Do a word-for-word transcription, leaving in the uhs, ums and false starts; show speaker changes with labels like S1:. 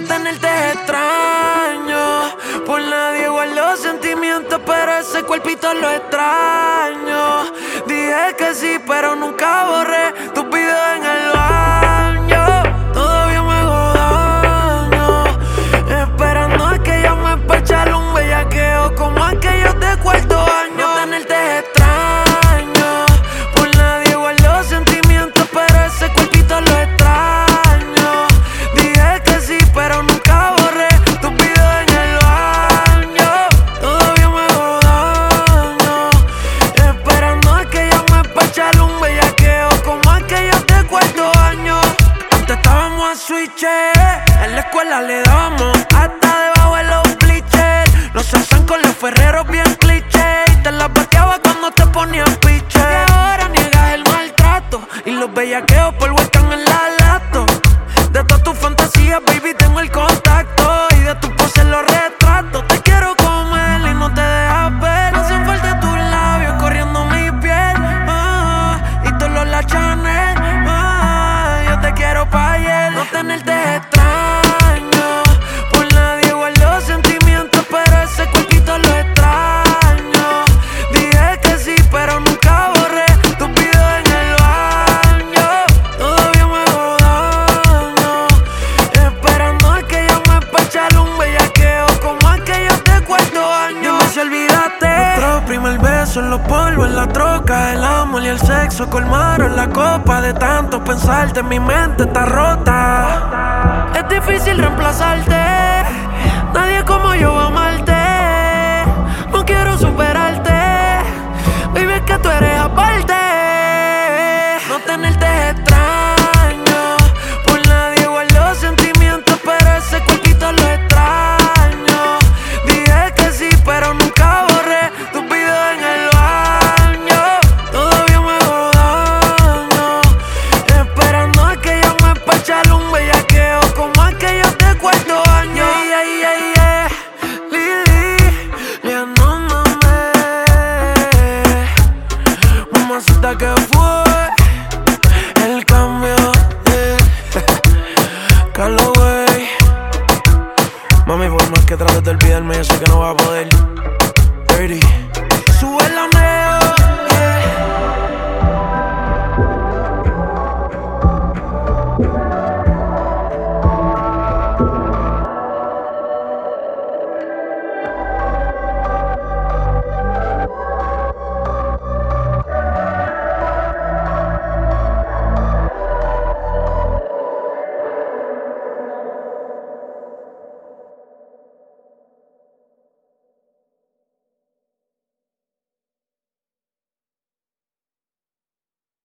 S1: tenerte es extraño. Por nadie guardo sentimientos, pero ese cuerpito lo extraño. Dije que sí, pero nunca borré tus videos en el baño. Todavía me hago daño, esperando a que llame pa' echarle un bellaqueo como aquellos de cuarto año. No tenerte es extraño, por nadie guardo sentimientos, pero ese cuerpito lo extraño. Dije que sí, pero nunca borré tus videos en el baño. Todavía me hago daño, esperando a que llame pa' echarle un bellaqueo como aquellos de cuarto año. Antes estábamos a switcher, en la escuela le dábamos hasta debajo de los bleachers. Nos alzan con los ferreros bien cliché y te las bateaba cuando te ponían piche. Y ahora niegas el maltrato y los bellaqueos por están en la lato. De todas tus fantasías, baby, tengo el contacto y de tus poses los retratos. Te quiero comer y no te dejas ver. Hacen falta tus labios corriendo mi piel, ah, y todos los la Chanel, ah, yo te quiero pa' ayer. No tenerte es extraño, por nadie guardo sentimientos, pero ese cuerpito lo extraño. Dije que sí, pero nunca borré tus videos en el baño. Todavía me hago daño, esperando a que llame pa' echarle un bellaqueo como aquellos de cuarto año. Dime si olvidaste nuestro primer beso en los polvos, en la troca. El amor y el sexo colmaron la copa. De tanto pensarte mi mente está rota. Es difícil reemplazarte, nadie como yo va a